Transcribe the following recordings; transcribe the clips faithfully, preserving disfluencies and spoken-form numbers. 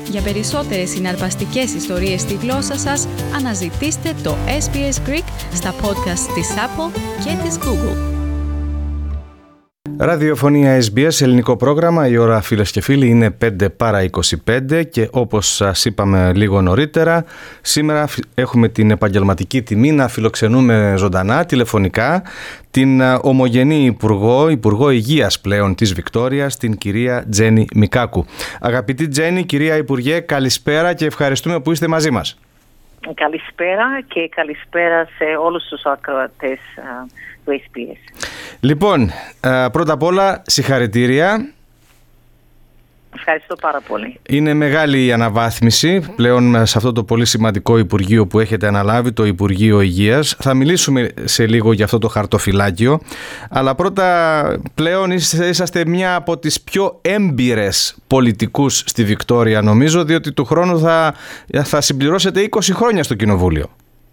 Για περισσότερες συναρπαστικές ιστορίες στη γλώσσα σας, αναζητήστε το ες μπι ες Greek στα podcast της Apple και της Google. Ραδιοφωνία ες μπι ες, ελληνικό πρόγραμμα. Η ώρα, φίλες και φίλοι, είναι πέντε παρά είκοσι πέντε και όπως σας είπαμε λίγο νωρίτερα, σήμερα έχουμε την επαγγελματική τιμή να φιλοξενούμε ζωντανά, τηλεφωνικά, την ομογενή Υπουργό, Υπουργό Υγείας πλέον της Βικτόριας, την κυρία Τζέννη Μικάκου. Αγαπητή Τζέννη, κυρία Υπουργέ, καλησπέρα και ευχαριστούμε που είστε μαζί μας. Καλησπέρα και καλησπέρα σε όλους τους ακροατές του ες μπι ες. Λοιπόν, πρώτα απ' όλα συγχαρητήρια. Ευχαριστώ πάρα πολύ. Είναι μεγάλη η αναβάθμιση πλέον σε αυτό το πολύ σημαντικό Υπουργείο που έχετε αναλάβει, το Υπουργείο Υγείας. Θα μιλήσουμε σε λίγο για αυτό το χαρτοφυλάκιο. Αλλά πρώτα, πλέον είσαστε μια από τις πιο έμπειρες πολιτικούς στη Βικτόρια, νομίζω, διότι του χρόνου θα, θα συμπληρώσετε είκοσι χρόνια στο Κοινοβούλιο.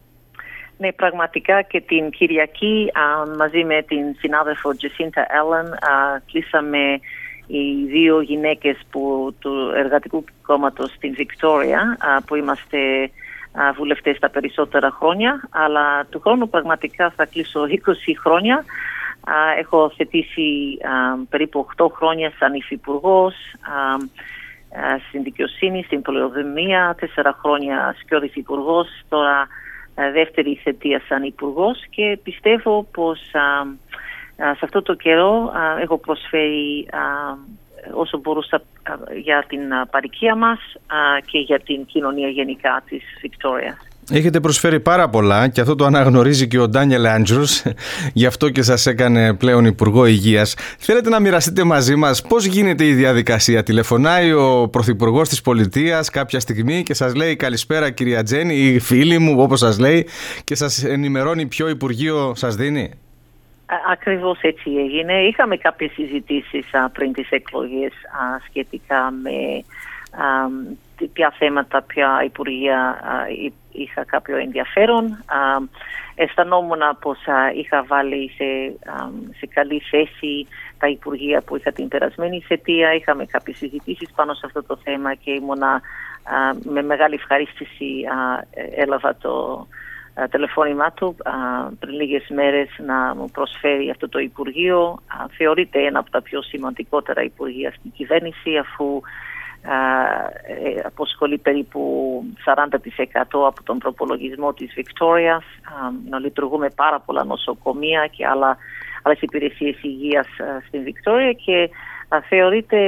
Ναι, πραγματικά και την Κυριακή α, μαζί με την συνάδελφο Τζεσίντα Έλεν κλείσαμε οι δύο γυναίκες που, του Εργατικού Κόμματος στην Βικτόρια, α, που είμαστε α, βουλευτές τα περισσότερα χρόνια, αλλά του χρόνου πραγματικά θα κλείσω είκοσι χρόνια. Α, έχω θετήσει α, περίπου οκτώ χρόνια σαν υφυπουργός, α, α, στην δικαιοσύνη, στην πολεοδομία, τέσσερα χρόνια σκιώδης υπουργός, τώρα δεύτερη θητεία σαν υπουργός, και πιστεύω πως α, α, σε αυτό το καιρό α, έχω προσφέρει α, όσο μπορούσα α, για την α, παροικία μας α, και για την κοινωνία γενικά της Βικτόριας. Έχετε προσφέρει πάρα πολλά και αυτό το αναγνωρίζει και ο Ντάνιελ Άντζουρς, γι' αυτό και σας έκανε πλέον Υπουργό Υγείας. Θέλετε να μοιραστείτε μαζί μας πώς γίνεται η διαδικασία? Τηλεφωνάει ο Πρωθυπουργός της Πολιτείας κάποια στιγμή και σας λέει καλησπέρα κυρία Τζέννη ή φίλοι μου, όπως σας λέει, και σας ενημερώνει ποιο Υπουργείο σας δίνει? Ακριβώς έτσι έγινε. Είχαμε κάποιες συζητήσεις α, πριν τις εκλογές α, σχετικά με α, ποια θέματα, ποια υπουργεία α, είχα κάποιο ενδιαφέρον. Α, αισθανόμουν πως α, είχα βάλει σε, α, σε καλή θέση τα υπουργεία που είχα την περασμένη θητεία. Είχαμε κάποιες συζητήσεις πάνω σε αυτό το θέμα και ήμουνα α, με μεγάλη ευχαρίστηση α, έλαβα το α, τηλεφώνημά του α, πριν λίγες μέρες να μου προσφέρει αυτό το υπουργείο. Α, θεωρείται ένα από τα πιο σημαντικότερα υπουργεία στην κυβέρνηση, αφού Uh, αποσχολεί περίπου σαράντα τοις εκατό από τον προπολογισμό της Βικτόριας. Uh, να λειτουργούμε πάρα πολλά νοσοκομεία και άλλα, άλλες υπηρεσίες υγείας uh, στην Βικτόρια και uh, θεωρείται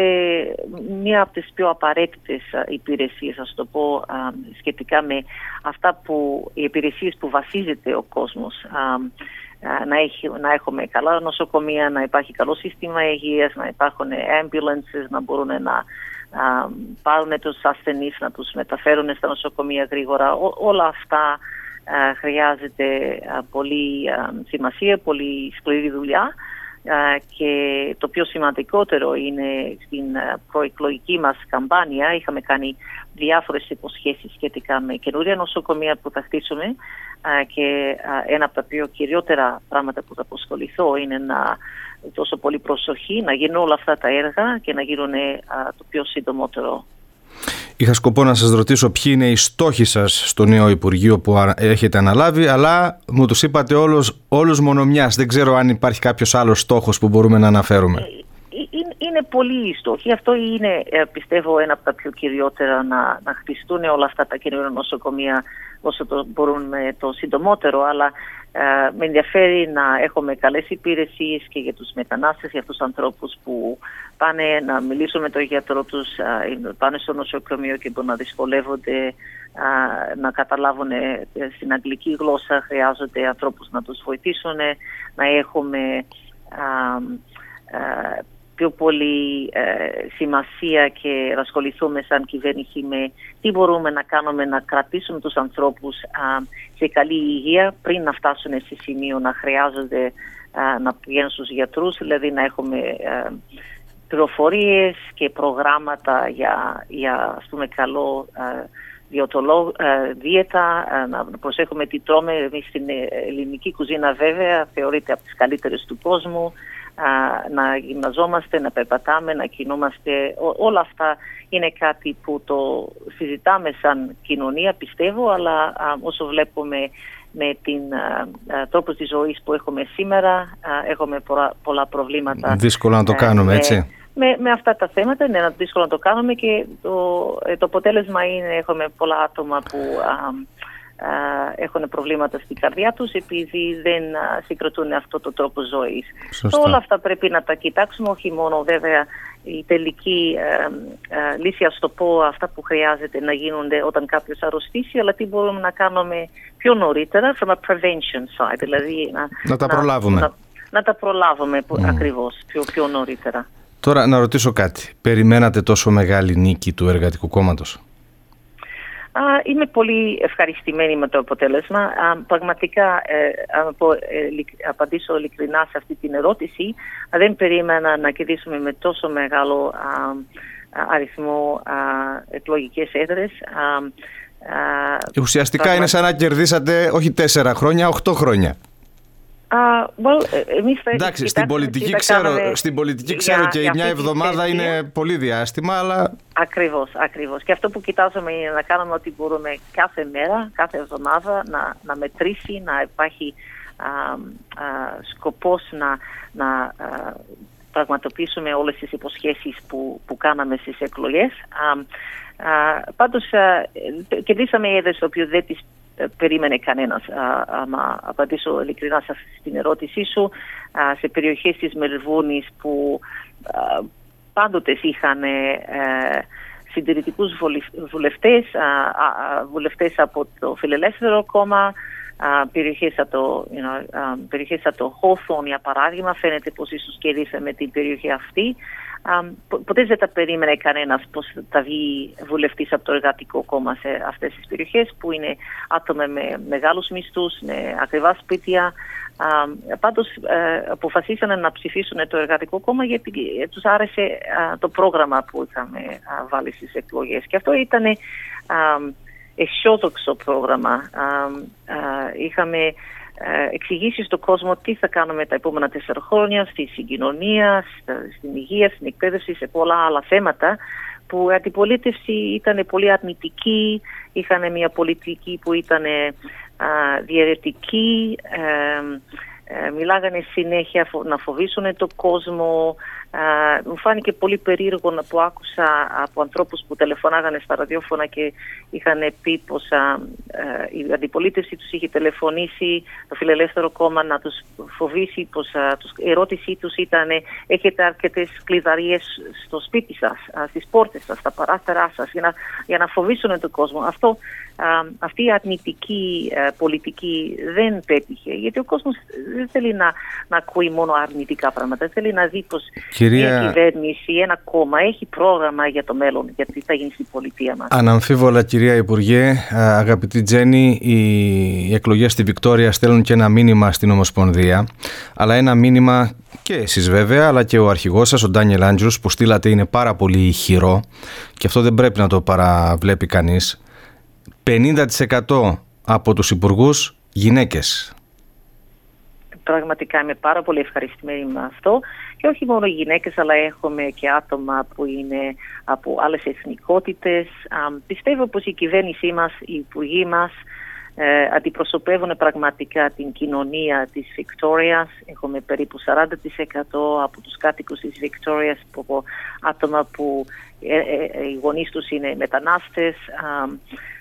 μία από τις πιο απαραίτητες uh, υπηρεσίες, ας το πω, uh, σχετικά με αυτά που οι υπηρεσίες που βασίζεται ο κόσμος. Uh, uh, να, έχει, να έχουμε καλά νοσοκομεία, να υπάρχει καλό σύστημα υγείας, να υπάρχουν ambulances, να μπορούν να Uh, πάρουν τους ασθενείς, να τους μεταφέρουν στα νοσοκομεία γρήγορα. Ό, όλα αυτά uh, χρειάζεται uh, πολύ uh, σημασία, πολύ σκληρή δουλειά uh, και το πιο σημαντικότερο είναι στην uh, προεκλογική μας καμπάνια είχαμε κάνει διάφορες υποσχέσεις σχετικά με καινούρια νοσοκομεία που θα χτίσουμε uh, και uh, ένα από τα πιο κυριότερα πράγματα που θα αποσχοληθώ είναι να τόσο πολύ προσοχή, να γίνουν όλα αυτά τα έργα και να γίνουν α, το πιο συντομότερο. Είχα σκοπό να σας ρωτήσω ποιοι είναι οι στόχοι σας στο νέο Υπουργείο που έχετε αναλάβει, αλλά μου τους είπατε όλους, όλους μονομιάς. Δεν ξέρω αν υπάρχει κάποιος άλλος στόχος που μπορούμε να αναφέρουμε. Είναι, είναι πολλοί οι στόχοι. Αυτό είναι, πιστεύω, ένα από τα πιο κυριότερα, να, να χτιστούν όλα αυτά τα καινούργια νοσοκομεία όσο το μπορούμε το συντομότερο, αλλά Uh, με ενδιαφέρει να έχουμε καλές υπηρεσίες και για τους μετανάστες, για τους ανθρώπους που πάνε να μιλήσουν με τον γιατρό τους, uh, πάνε στο νοσοκομείο και μπορούν να δυσκολεύονται uh, να καταλάβουν uh, στην αγγλική γλώσσα, χρειάζονται ανθρώπους να τους βοηθήσουν, να έχουμε uh, uh, πιο πολύ ε, σημασία και να ασχοληθούμε σαν κυβέρνηση με τι μπορούμε να κάνουμε να κρατήσουμε τους ανθρώπους α, σε καλή υγεία πριν να φτάσουν σε σημείο να χρειάζονται α, να πηγαίνουν στους γιατρούς, δηλαδή να έχουμε α, πληροφορίες και προγράμματα για, για ας πούμε, καλό α, διαιτολό, α, δίαιτα, α, να προσέχουμε τι τρώμε. Εμείς στην ελληνική κουζίνα βέβαια θεωρείται από τις καλύτερες του κόσμου. να γυμναζόμαστε, να περπατάμε, να κινούμαστε. Ό, όλα αυτά είναι κάτι που το συζητάμε σαν κοινωνία, πιστεύω, αλλά α, όσο βλέπουμε με την α, α, τρόπο της ζωής που έχουμε σήμερα, α, έχουμε πολλά, πολλά προβλήματα. Δύσκολο να το κάνουμε, με, έτσι. Με, με αυτά τα θέματα είναι δύσκολο να το κάνουμε και το, το αποτέλεσμα είναι έχουμε πολλά άτομα που α, Uh, έχουν προβλήματα στην καρδιά τους επειδή δεν uh, συγκροτούν αυτό το τρόπο ζωής. So, όλα αυτά πρέπει να τα κοιτάξουμε, όχι μόνο βέβαια η τελική uh, uh, λύση, ας το πω, αυτά που χρειάζεται να γίνονται όταν κάποιος αρρωστήσει, αλλά τι μπορούμε να κάνουμε πιο νωρίτερα, from a prevention side, δηλαδή να, να τα προλάβουμε. Να, να, να τα προλάβουμε mm. ακριβώς πιο, πιο νωρίτερα. Τώρα να ρωτήσω κάτι. Περιμένατε τόσο μεγάλη νίκη του Εργατικού Κόμματος? Uh, είμαι πολύ ευχαριστημένη με το αποτέλεσμα. Uh, πραγματικά, uh, αν πω, uh, απαντήσω ειλικρινά σε αυτή την ερώτηση, uh, δεν περίμενα να κερδίσουμε με τόσο μεγάλο uh, αριθμό uh, εκλογικές έδρες. Uh, uh, Ουσιαστικά πραγμα... είναι σαν να κερδίσατε όχι τέσσερα χρόνια, οχτώ χρόνια. Uh, well, εμείς θα Εντάξει, στην πολιτική ξέρω, στην πολιτική ξέρω για, και για μια εβδομάδα είναι πολύ διάστημα, αλλά... Ακριβώς, ακριβώς. Και αυτό που κοιτάζουμε είναι να κάνουμε ό,τι μπορούμε κάθε μέρα, κάθε εβδομάδα, να, να μετρήσει, να υπάρχει α, α, σκοπός να, να α, πραγματοποιήσουμε όλες τις υποσχέσεις που, που κάναμε στις εκλογές. Α, α, πάντως, α, κερδίσαμε έδρες το οποίο δεν τις περίμενε κανένας. Άμα απαντήσω ειλικρινά στην ερώτησή σου, α, σε περιοχές της Μελβούρνης που α, πάντοτε είχαν ε, συντηρητικούς βουλευτές, α, α, βουλευτές από το Φιλελεύθερο Κόμμα, α, περιοχές από το, you know, α, περιοχές από το Hawthorne, για παράδειγμα, φαίνεται πως ίσως κερδίσαμε την περιοχή αυτή. Um, ποτέ δεν τα περίμενε κανένας πως θα βγει βουλευτής από το Εργατικό Κόμμα σε αυτές τις περιοχές που είναι άτομα με μεγάλους μισθούς, με ακριβά σπίτια. Um, πάντως uh, αποφασίσανε να ψηφίσουν το Εργατικό Κόμμα γιατί τους άρεσε uh, το πρόγραμμα που είχαμε uh, βάλει στις εκλογές. Και αυτό ήταν um, αισιόδοξο πρόγραμμα. Um, uh, είχαμε εξηγήσει στον κόσμο τι θα κάνουμε τα επόμενα τέσσερα χρόνια στη συγκοινωνία, στην υγεία, στην εκπαίδευση, σε πολλά άλλα θέματα που η αντιπολίτευση ήταν πολύ αρνητική, είχαν μια πολιτική που ήταν διαιρετική, ε, ε, μιλάγανε συνέχεια να φοβήσουν τον κόσμο. Uh, μου φάνηκε πολύ περίεργο που άκουσα από ανθρώπους που τηλεφωνάγανε στα ραδιόφωνα και είχαν πει πως uh, uh, η αντιπολίτευση τους είχε τηλεφωνήσει το Φιλελεύθερο Κόμμα να τους φοβήσει, πως uh, τους, η ερώτησή τους ήταν έχετε αρκετές κλειδαρίες στο σπίτι σας, uh, στις πόρτες σας, στα παράθυρά σας, για να, για να φοβήσουν τον κόσμο. Αυτό, uh, αυτή η αρνητική uh, πολιτική δεν πέτυχε, γιατί ο κόσμος δεν θέλει να, να ακούει μόνο αρνητικά πράγματα, θέλει να δει πως Κυρία... μια κυβέρνηση, ένα κόμμα έχει πρόγραμμα για το μέλλον, για τι θα γίνει στην πολιτεία μας. Αναμφίβολα, κυρία Υπουργέ, αγαπητή Τζέννη, οι εκλογές στη Βικτόρια στέλνουν και ένα μήνυμα στην Ομοσπονδία, αλλά ένα μήνυμα και εσείς βέβαια, αλλά και ο αρχηγός σας, ο Ντάνιελ Άντζιους, που στείλατε είναι πάρα πολύ ηχηρό και αυτό δεν πρέπει να το παραβλέπει κανείς. πενήντα τοις εκατό από τους υπουργούς γυναίκες. Πραγματικά είμαι πάρα πολύ ευχαριστημένη με αυτό. Και όχι μόνο γυναίκες, αλλά έχουμε και άτομα που είναι από άλλες εθνικότητες. Um, πιστεύω πως η κυβέρνησή μας, οι υπουργοί μας ε, αντιπροσωπεύουν πραγματικά την κοινωνία της Βικτόριας. Έχουμε περίπου σαράντα τοις εκατό από τους κάτοικους της Βικτόριας, από άτομα που ε, ε, οι γονείς τους είναι μετανάστες. Um,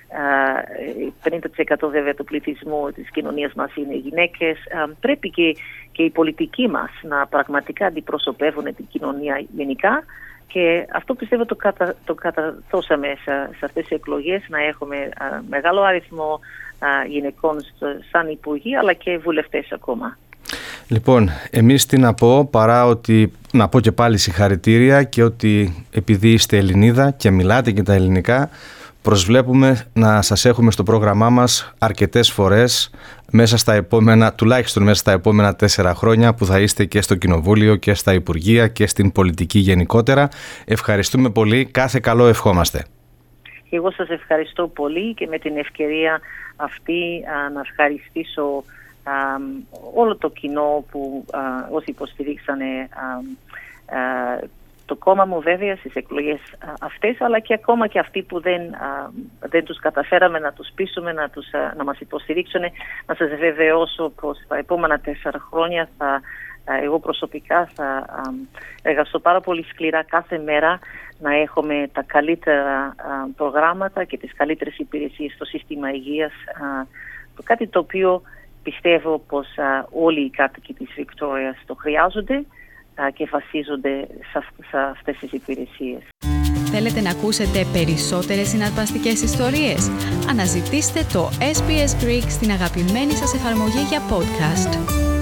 Uh, πενήντα τοις εκατό βέβαια του πληθυσμού της κοινωνίας μας είναι γυναίκες. Uh, πρέπει και, και οι πολιτικοί μας να πραγματικά αντιπροσωπεύουν την κοινωνία γενικά και αυτό πιστεύω το, κατα, το καταθώσαμε σε, σε αυτές τις εκλογές, να έχουμε uh, μεγάλο αριθμό uh, γυναικών στο, σαν υπουργοί αλλά και βουλευτές ακόμα. Λοιπόν, εμείς τι να πω παρά ότι να πω και πάλι συγχαρητήρια και ότι επειδή είστε Ελληνίδα και μιλάτε και τα ελληνικά, προσβλέπουμε να σας έχουμε στο πρόγραμμά μας αρκετές φορές μέσα στα επόμενα, τουλάχιστον μέσα στα επόμενα τέσσερα χρόνια που θα είστε και στο Κοινοβούλιο και στα Υπουργεία και στην πολιτική γενικότερα. Ευχαριστούμε πολύ. Κάθε καλό ευχόμαστε. Εγώ σας ευχαριστώ πολύ και με την ευκαιρία αυτή να ευχαριστήσω όλο το κοινό που α, όσοι υποστηρίξανε α, α, το κόμμα μου βέβαια στις εκλογές α, αυτές, αλλά και ακόμα και αυτοί που δεν, α, δεν τους καταφέραμε να τους πείσουμε, να, τους, α, να μας υποστηρίξουν. Να σας βεβαιώσω πως τα επόμενα τέσσερα χρόνια θα, α, εγώ προσωπικά θα α, εργαστώ πάρα πολύ σκληρά κάθε μέρα να έχουμε τα καλύτερα α, προγράμματα και τις καλύτερες υπηρεσίες στο σύστημα υγείας, α, κάτι το οποίο πιστεύω πως α, όλοι οι κάτοικοι της Βικτόριας το χρειάζονται α, και βασίζονται σε, σε αυτές τις υπηρεσίες. Θέλετε να ακούσετε περισσότερες συναρπαστικές ιστορίες? Αναζητήστε το ες μπι ες Greek στην αγαπημένη σας εφαρμογή για podcast.